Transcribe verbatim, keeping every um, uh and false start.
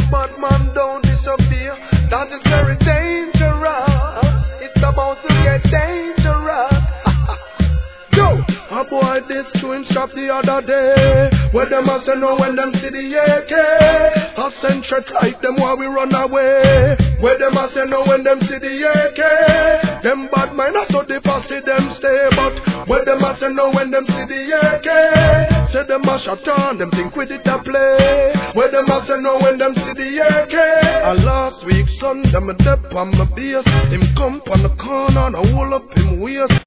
bad man don't disappear. That is very dangerous. It's about to get dangerous. Yo, a boy this twin shop the other day. Where them a say no when them see the A K. A central type them while we run away. Where them a say no when them see the A K. Them bad mind a so the posse them stay. But where them a say no when them see the A K. Say them a shut on, them think with it a play. Where them a say no when them see the A K. And last week son, them a dip on my base. Him come on the corner and I hold up him waist.